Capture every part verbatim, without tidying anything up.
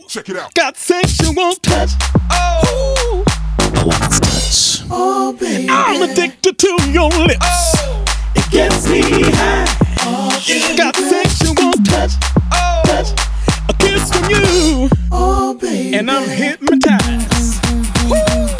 Check it out. Got sexual touch. Oh, I want this touch. Oh, baby. I'm addicted to your lips. Oh, it gets me high. Oh, you got sexual touch. Oh, touch. A kiss from you. Oh, baby. And I'm hypnotized. Woo.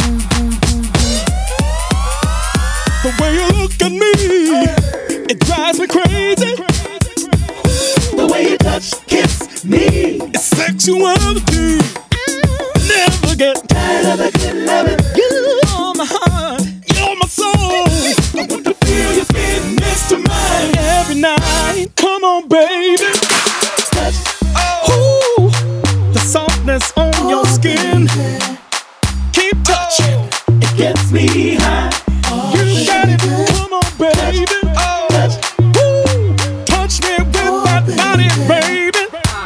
The way you look at me, it drives me crazy. The way you touch, kiss me, it's sexuality. Never get tired of the good loving. You're my heart, you're my soul. I want to feel your skin next to mine every night. Come on, baby. Touch. Oh, ooh, the softness on oh, your skin. Baby. Keep touching. Oh, it gets me high. Oh, you baby. Got it. Come on, baby. Oh, touch. Ooh, touch me with oh, that baby. Body, baby.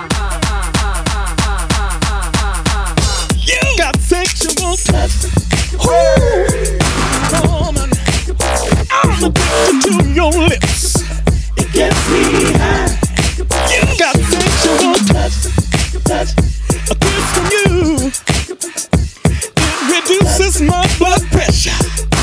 You got sexual touch. Ooh, woman, I'm addicted to your lips. It gets me high. You got sexual touch. Touch. A kiss from you. It reduces my blood pressure.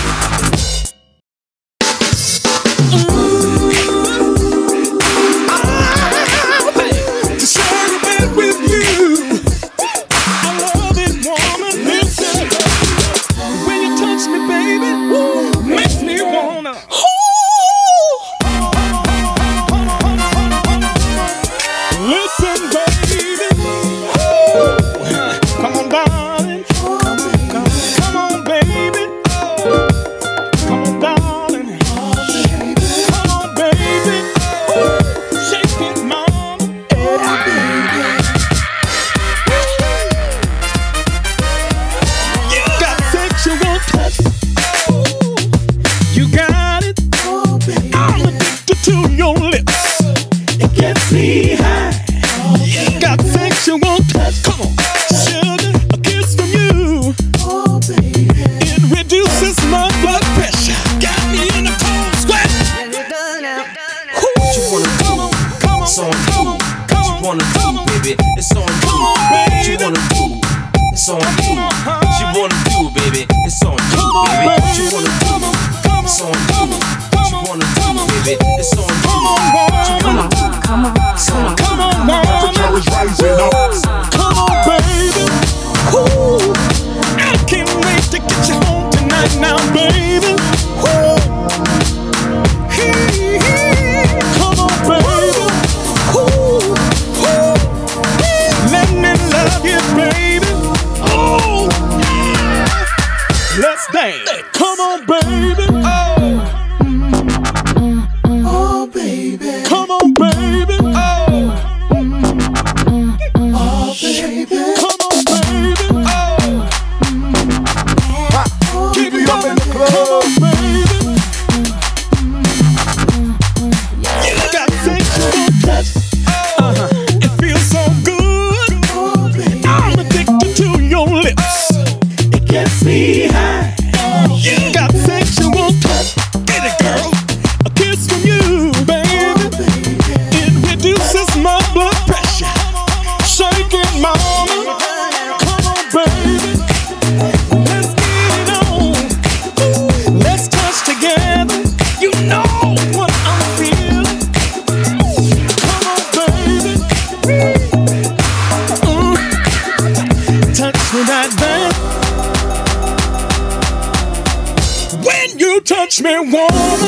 Touch me, woman.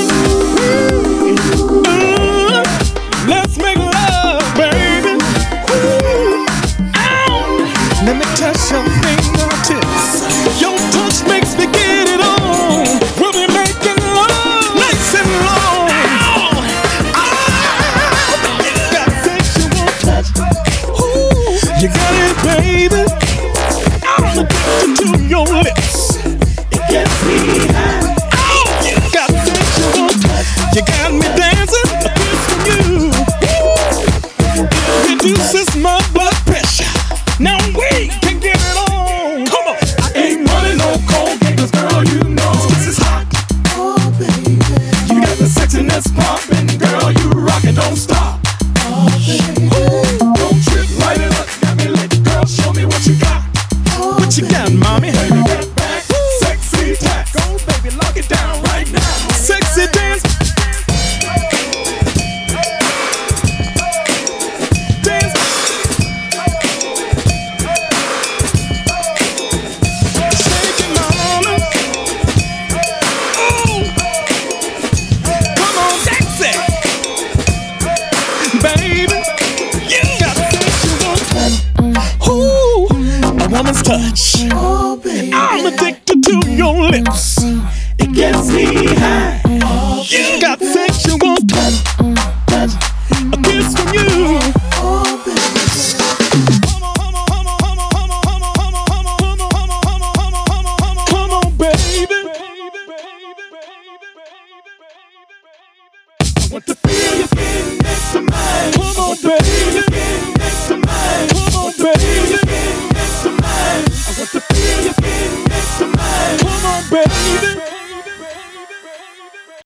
Uh, let's make love, baby. Ooh, ow. Let me touch your fingertips. Your touch makes me get it on. We'll be making love nice and long. Ow. Ah. You got sexual touch. Ooh, you got it, baby. I'm addicted to your lips. It gets me high. You got me dancing, a kiss from you. It reduces my blood pressure. Now we can get it on. Come on. I ain't running no cold because girl, you know this is hot. Oh, baby. You got the sexiness pumping, girl, you rock it, don't stop. Oh, baby. Ooh, don't trip, light it up, got me lit, girl, show me touch. Oh, baby. I'm addicted to your lips. It gets me high.